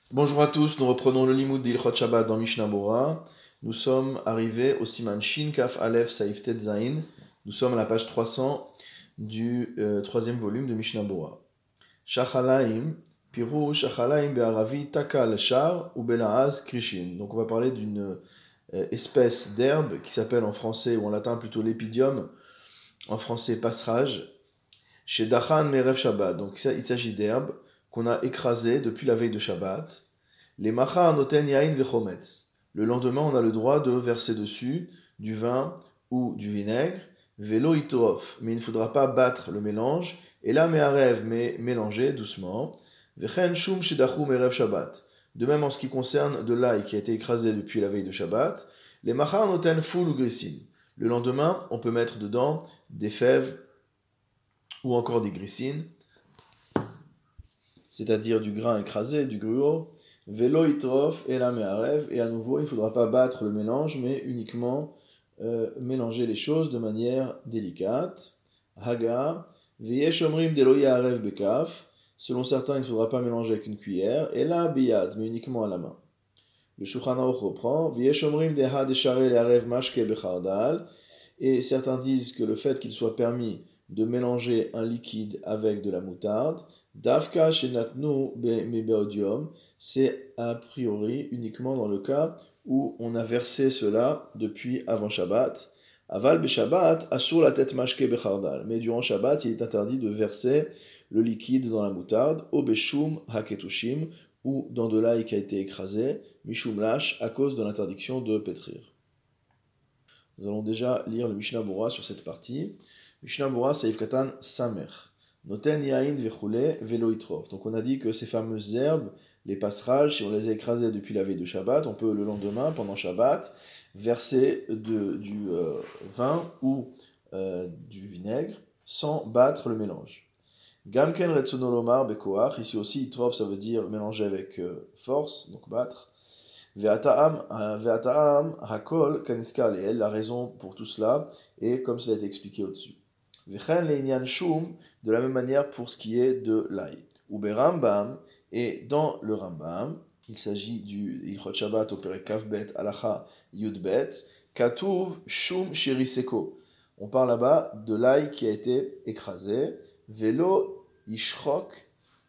Bonjour à tous, nous reprenons le limoud d'Ilchot Shabbat dans Mishnah Bora. Nous sommes arrivés au Siman Shin Kaf Aleph Saif Tet Zain. Nous sommes à la page 300 du troisième volume de Mishnah Bora. Shachalaim, Piru Shachalaim Be'aravi Takal Shar ou Belaaz Krishin. Donc on va parler d'une espèce d'herbe qui s'appelle en français ou en latin plutôt l'épidium, en français passerage, chez Dachan Merev Shabbat. Donc il s'agit d'herbes qu'on a écrasées depuis la veille de Shabbat. Les machar noten yain vechometz. Le lendemain, on a le droit de verser dessus du vin ou du vinaigre. Velo itof, mais il ne faudra pas battre le mélange. Et là, me'arev, mais mélanger doucement. Vechen shum shedachu merev Shabbat. De même en ce qui concerne de l'ail qui a été écrasé depuis la veille de Shabbat. Les machar noten ful ou grissin. Le lendemain, on peut mettre dedans des fèves ou encore des grissines, c'est-à-dire du grain écrasé, du gruau. Velo itrof et la me'arev, et à nouveau, il ne faudra pas battre le mélange, mais uniquement mélanger les choses de manière délicate. Haga, veyesh omrim delo ya'arev bekaf. Selon certains, il ne faudra pas mélanger avec une cuillère. Et là, biyad, mais uniquement à la main. Le Shulchan Aruch reprend. Veyesh omrim deha deshare le'arev mashke bechardal. Et certains disent que le fait qu'il soit permis de mélanger un liquide avec de la moutarde, Davka shenatnu mebeodium, c'est a priori uniquement dans le cas où on a versé cela depuis avant Shabbat. Aval Shabbat assur la tête mashke bechardal. Mais durant Shabbat, il est interdit de verser le liquide dans la moutarde, au beshum haketushim, ou dans de l'ail qui a été écrasé, mishum lash, à cause de l'interdiction de pétrir. Nous allons déjà lire le Mishnah Bora sur cette partie. Mishnah Bora, Saif Katan, Samer. Noten yain vechule velo itrov. Donc on a dit que ces fameuses herbes, les passerages, si on les a écrasées depuis la veille de Shabbat, on peut le lendemain, pendant Shabbat, verser du vin ou du vinaigre sans battre le mélange. Gamken retsunolomar bekoach. Ici aussi, itrov, ça veut dire mélanger avec force, donc battre. Ve'ata'am hakol kaniska leel, la raison pour tout cela, et comme cela a été expliqué au-dessus. Vechen le'inyan shum, de la même manière pour ce qui est de l'ail. Ube Rambam, et dans le Rambam, il s'agit du Ilchot Shabbat au Perek Kavbet Alacha Yudbet, Katuv shum shiriseko. On parle là-bas de l'ail qui a été écrasé. Velo yishrok.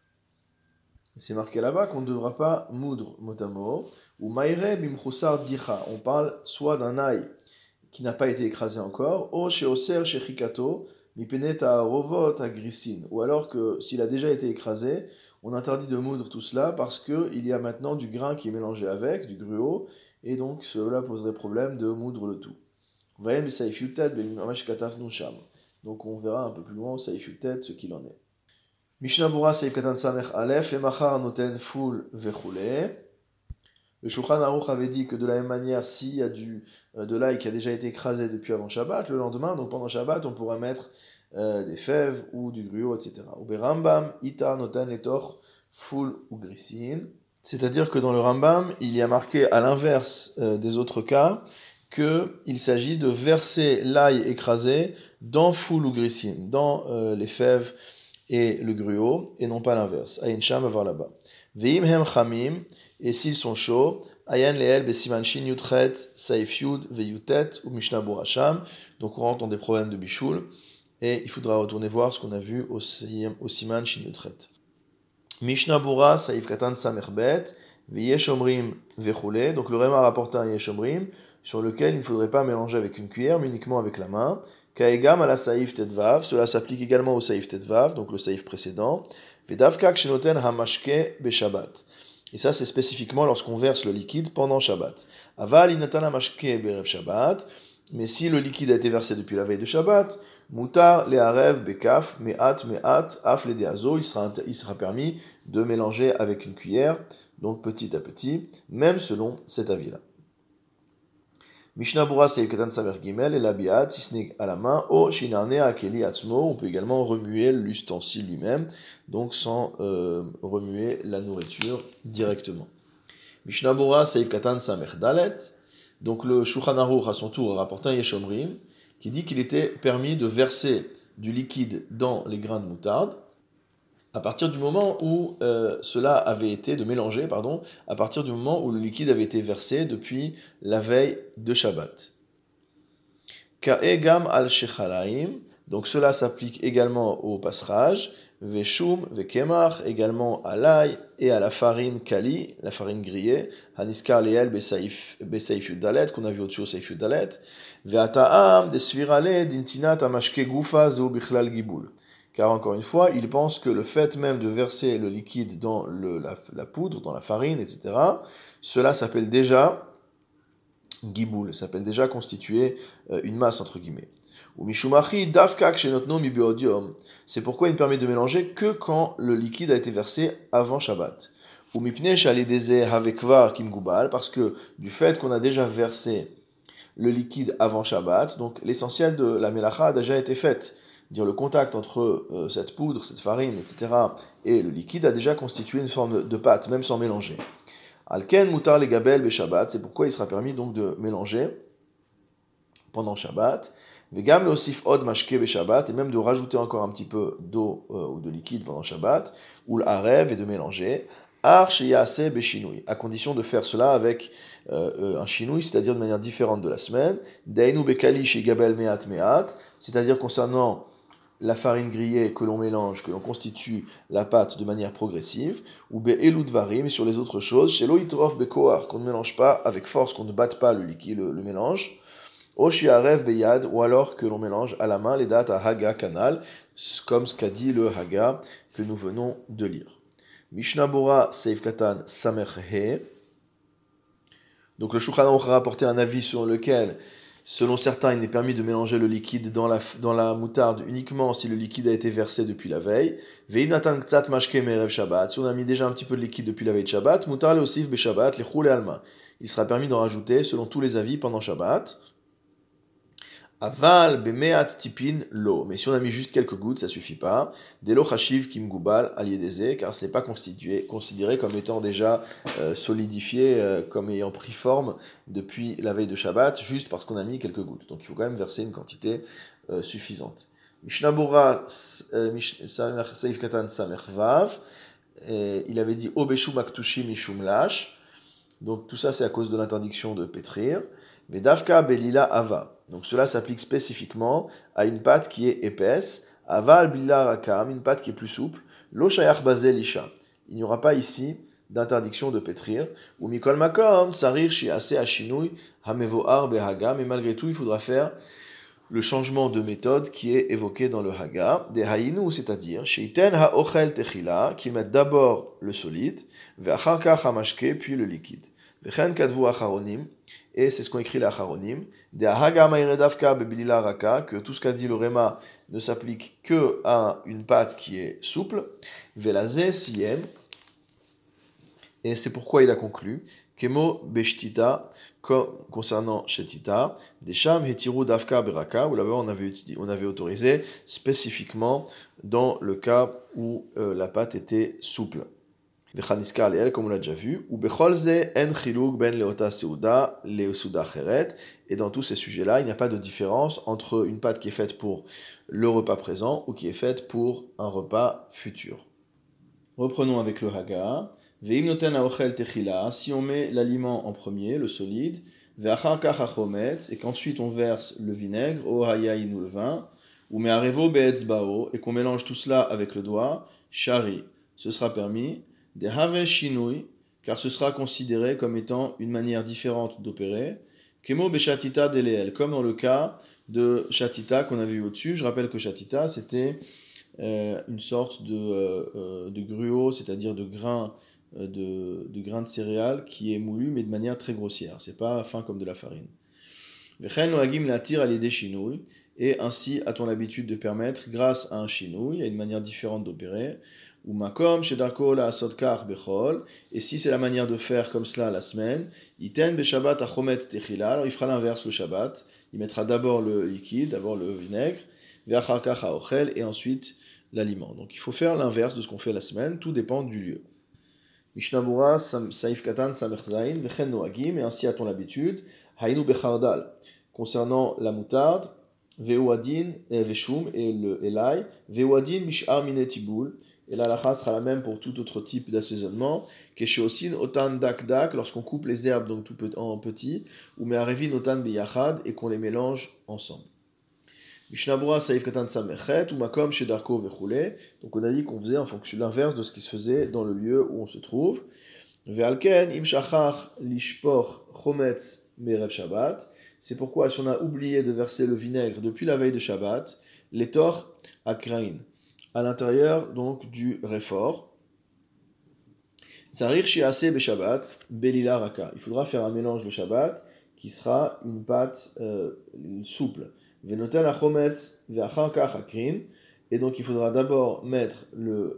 C'est marqué là-bas qu'on ne devra pas moudre mot à mot. Ou maire bimchusar dicha. On parle soit d'un ail qui n'a pas été écrasé encore, ou chez oser chez chikato, mipenet à rovot à grissine. Ou alors que s'il a déjà été écrasé, on interdit de moudre tout cela parce qu'il y a maintenant du grain qui est mélangé avec, du gruau, et donc cela poserait problème de moudre le tout. Donc on verra un peu plus loin au Saif Yutet ce qu'il en est. Mishnah Bura Saif Katan Samech Aleph, les machar noten ful vechule. Le Shulchan Aruch avait dit que de la même manière, s'il y a de l'ail qui a déjà été écrasé depuis avant Shabbat, le lendemain, donc pendant Shabbat, on pourra mettre des fèves ou du gruau, etc. Ou Rambam, ita noten letoch ful ou grissin. C'est-à-dire que dans le Rambam, il y a marqué à l'inverse des autres cas, qu'il s'agit de verser l'ail écrasé dans ful ou grissin, dans les fèves et le gruau, et non pas l'inverse. Ayin Sham va voir là-bas. Ve'im hem chamim, et s'ils sont chauds, ayan leel besiman shin yutchet, saif yud ve'yutet, ou mishnah boracham, donc on rentre dans des problèmes de bichoul, et il faudra retourner voir ce qu'on a vu au siman shin yutchet. Mishnah bora, saif katan samerbet, ve'yesh omrim ve'chule, donc le Réma rapporte un yesh omrim, sur lequel il ne faudrait pas mélanger avec une cuillère, mais uniquement avec la main. Kaegam à la saïf tetvav, cela s'applique également au saïf tetvav, donc le saïf précédent. Vedavka kshenoten hamashke beshabbat. Et ça, c'est spécifiquement lorsqu'on verse le liquide pendant Shabbat. Aval inatan hamashke berev Shabbat, mais si le liquide a été versé depuis la veille de Shabbat, mutar leharev bekaf me'at af ledeazo, il sera permis de mélanger avec une cuillère, donc petit à petit, même selon cet avis-là. Mishnah Bura Seif Katan Samer Gimel et la biat, si ce n'est à la main, o Shinarne Akeli Atzmo, on peut également remuer l'ustensile lui-même, donc sans remuer la nourriture directement. Mishnah Bura Seif Katan Samer Dalet, donc le Shulchan Aruch à son tour a rapporté un Yeshomrim, qui dit qu'il était permis de verser du liquide dans les grains de moutarde, À partir du moment où cela avait été, de mélanger, pardon, à partir du moment où le liquide avait été versé depuis la veille de Shabbat. Ka'egam al-shechalaim, donc cela s'applique également au passerage, veshum, vekemach, également à l'ail et à la farine kali, la farine grillée, haniskar leel besaif yudalet, qu'on a vu au-dessus au saif yudalet, ve'ata'am desvirale dintinat amashke gufa zo bichlal gibul. Car encore une fois, il pense que le fait même de verser le liquide dans la poudre, dans la farine, etc., cela s'appelle déjà giboul, s'appelle déjà constituer une masse entre guillemets. Ou mishumachi davkak shenotno mi beodium. C'est pourquoi il permet de mélanger que quand le liquide a été versé avant Shabbat. Ou mipne shalideze havekvar kimgubal, parce que du fait qu'on a déjà versé le liquide avant Shabbat, donc l'essentiel de la melacha a déjà été fait. Dire le contact entre cette poudre, cette farine, etc. et le liquide a déjà constitué une forme de pâte, même sans mélanger. Alken mutar les gabel be Shabbat, c'est pourquoi il sera permis donc de mélanger pendant Shabbat. Vegam le osif od mashke be Shabbat, et même de rajouter encore un petit peu d'eau ou de liquide pendant Shabbat, ou l'arev, et de mélanger. Ar sheyase be shinui, à condition de faire cela avec un shinui, c'est-à-dire de manière différente de la semaine. Dainu bekali she gabel meat meat, c'est-à-dire concernant la farine grillée que l'on mélange, que l'on constitue la pâte de manière progressive, ou be'eludvarim, sur les autres choses, chez loitrof bekoar, qu'on ne mélange pas avec force, qu'on ne batte pas le liquide, le mélange, oshiarev beyad, ou alors que l'on mélange à la main les dates à Haga canal, comme ce qu'a dit le Haga que nous venons de lire. Mishnah Bora Seif Katan Samer He. Donc le Shulchan Aruch a rapporté un avis selon lequel, selon certains, il est permis de mélanger le liquide dans la moutarde uniquement si le liquide a été versé depuis la veille. Ve'im natan ktsat mashke merev Shabbat. Si on a mis déjà un petit peu de liquide depuis la veille de Shabbat, mutar le osif be Shabbat le chou le alma. Il sera permis d'en rajouter selon tous les avis pendant Shabbat. Aval bemeat tipin lo. Mais si on a mis juste quelques gouttes, ça suffit pas. Delo chashiv kim gubal aliedeze, car c'est pas considéré comme étant déjà solidifié, comme ayant pris forme depuis la veille de Shabbat, juste parce qu'on a mis quelques gouttes. Donc il faut quand même verser une quantité suffisante. Mishnah Bora Saif Katan Samer Vav. Il avait dit Obeshum aktushim mishum lash. Donc tout ça c'est à cause de l'interdiction de pétrir. Vedavka belila ava. Donc cela s'applique spécifiquement à une pâte qui est épaisse. Aval bilila rakam, une pâte qui est plus souple. Lo shayach bazel isha. Il n'y aura pas ici d'interdiction de pétrir. Ou mikol makom tsarir shiase ashinui hamevoar behaga. Mais malgré tout il faudra faire le changement de méthode qui est évoqué dans le Haga, des haïnou, c'est-à-dire, sheiten ha'ochel techila, qu'ils mettent d'abord le solide, ve'acharka hamashke, puis le liquide. Vechen kadvu acharonim, et c'est ce qu'ont écrit les acharonim, des haga ma'eredavka bebilila raka, que tout ce qu'a dit le Réma ne s'applique que à une pâte qui est souple, ve'laze siyem, et c'est pourquoi il a conclu, kemo beshtita, concernant Shetita, des Sham Hetiru Davka Beraka, où là-bas on avait autorisé spécifiquement dans le cas où la pâte était souple. Vechaniska Aleel, comme on l'a déjà vu, ou Becholze En Chiluk Ben Leota Seuda, Leosouda Cheret, et dans tous ces sujets-là, il n'y a pas de différence entre une pâte qui est faite pour le repas présent ou qui est faite pour un repas futur. Reprenons avec le Haga. Ve'im noten ha'ochel techila, si on met l'aliment en premier, le solide, ve'achar kach ha'chometz, et qu'ensuite on verse le vinaigre, o hayayin ou le vin, ou me'arevo be'etzbao, et qu'on mélange tout cela avec le doigt, shari, ce sera permis, de have shinui, car ce sera considéré comme étant une manière différente d'opérer, kemo be'shatita deleel, comme dans le cas de shatita qu'on avait vu au-dessus. Je rappelle que shatita c'était une sorte de gruau, c'est-à-dire de grains de céréales qui est moulu mais de manière très grossière. C'est pas fin comme de la farine. Et ainsi a-t-on l'habitude de permettre, grâce à un chinouille, à une manière différente d'opérer, ou makom shedarko la asodkar bechol, et si c'est la manière de faire comme cela la semaine, iten beshabbat achomet techila, alors il fera l'inverse le Shabbat, il mettra d'abord le liquide, d'abord le vinaigre, ve'acharkach ha'ochel, et ensuite l'aliment. Donc il faut faire l'inverse de ce qu'on fait la semaine, tout dépend du lieu. Mishnah Bura, Saif Katan, Samer Zain, Vechen Noagim, et ainsi a-t-on l'habitude, Haïnou Bechardal, concernant la moutarde, Veouadin, Veshum, et le Elai, Veouadin Mishar Minetiboul, et la halakha sera la même pour tout autre type d'assaisonnement, kesheosin otan dak dak, lorsqu'on coupe les herbes donc en petit, ou me'arevin otan biyachad, et qu'on les mélange ensemble. Mishnabura Saïf Katan Samechet, ou Makom Shedarko Vechule. Donc on a dit qu'on faisait en fonction de l'inverse de ce qui se faisait dans le lieu où on se trouve. Ve'alken im shachach lishpor chometz merev Shabbat. C'est pourquoi si on a oublié de verser le vinaigre depuis la veille de Shabbat, l'étor akrain, à l'intérieur donc du réfort. Tsarir shiase be Shabbat belila raka. Il faudra faire un mélange le Shabbat qui sera une pâte souple. Venotel achometz ve'achar kach akrin, et donc il faudra d'abord mettre le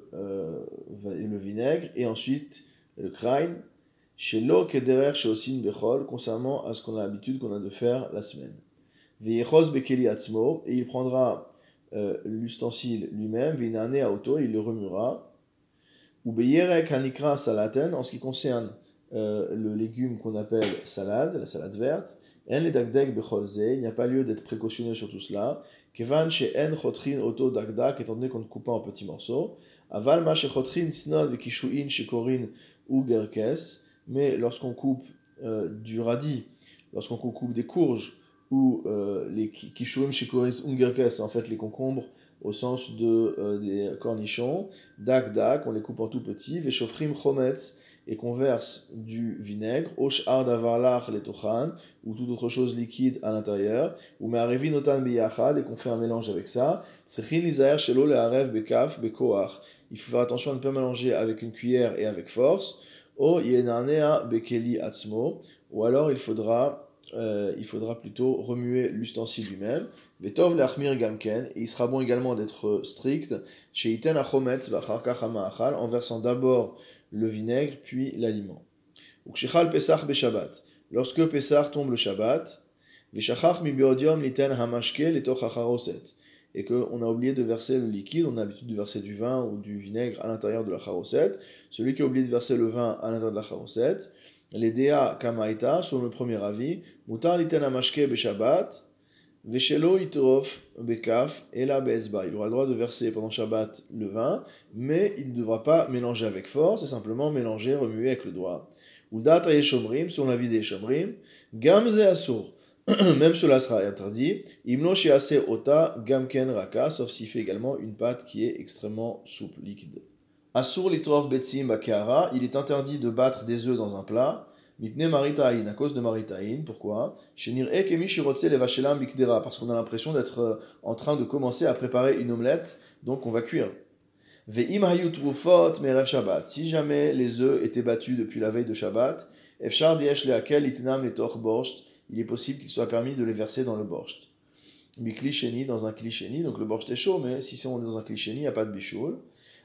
vinaigre et ensuite le krain, shelo kederer sheosin bechol, concernant à ce qu'on a l'habitude qu'on a de faire la semaine. Ve'yechos bekeli atzmo, et il prendra l'ustensile lui-même, ve'inane auto, il le remuera. Ou beyerek hanikra salaten, en ce qui concerne le légume qu'on appelle salade, la salade verte. En le dakdek bechol ze, il n'y a pas lieu d'être précautionneux sur tout cela. Kevan she'en chotrin auto dakdak, étant donné qu'on ne coupe pas en petits morceaux. Aval ma shechotrin tsnod vekishuin shekorin ou gerkes, mais lorsqu'on coupe du radis, lorsqu'on coupe des courges ou les kishuim shekorin ou gerkes, en fait les concombres au sens des cornichons, dak, on les coupe en tout petit, veshofrim chometz, et qu'on verse du vinaigre, osh ardavarlach letochan, ou toute autre chose liquide à l'intérieur, ou me'arevin otan biyachad, et qu'on fait un mélange avec ça, tzrechin lizaer shelo le'arev bekaf bekoach. Il faut faire attention à ne pas mélanger avec une cuillère et avec force, o yenanea bekeli atzmo, ou alors il faudra plutôt remuer l'ustensile lui-même. Vetov le'achmir gamken, et il sera bon également d'être strict, sheiten achometz v'achar kach ha'ma'achal, en versant d'abord le vinaigre, puis l'aliment. Ukshechal Pesach Beshabbat. Lorsque Pesach tombe le Shabbat, Veshachach mi biodium liten hamashke letoch hacharoset, et qu'on a oublié de verser le liquide, on a l'habitude de verser du vin ou du vinaigre à l'intérieur de la charoset. Celui qui a oublié de verser le vin à l'intérieur de la charoset, les dea kamaita, sur le premier avis, mutar liten hamashke beshabbat, Veshelo itrof bekaf et la be'ezba. Il aura le droit de verser pendant Shabbat le vin, mais il ne devra pas mélanger avec force, c'est simplement mélanger, remuer avec le doigt. Udat ayeshomrim, sur l'avis des shomrim, gamze asur. Même cela sera interdit. Imno shease ota gamken raka, sauf s'il fait également une pâte qui est extrêmement souple, liquide. Asur litrof betzim bakara, il est interdit de battre des œufs dans un plat. Mitne maritaïn, à cause de maritaïn, pourquoi? Shenir kemi shirotse levashelam bikdera, parce qu'on a l'impression d'être en train de commencer à préparer une omelette, donc on va cuire. Ve'im hayut rufot merev Shabbat, si jamais les œufs étaient battus depuis la veille de Shabbat, efshar viesh leakel itnam letoch borsht, il est possible qu'il soit permis de les verser dans le borsht. Bikli sheni, dans un kli sheni, donc le borsht est chaud, mais si on est dans un kli sheni, il n'y a pas de bichoul.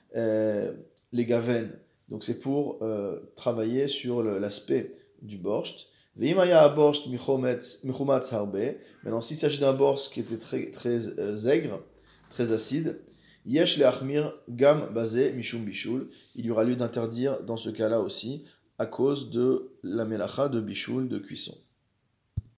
Les gaven, donc c'est pour travailler sur l'aspect du borscht. Veimaya borscht michumatz harbe. Maintenant, s'il s'agit d'un borscht qui était très aigre, très acide, yesh leachmir gam basé mishum bishul. Il y aura lieu d'interdire dans ce cas-là aussi à cause de la melacha de bishul, de cuisson.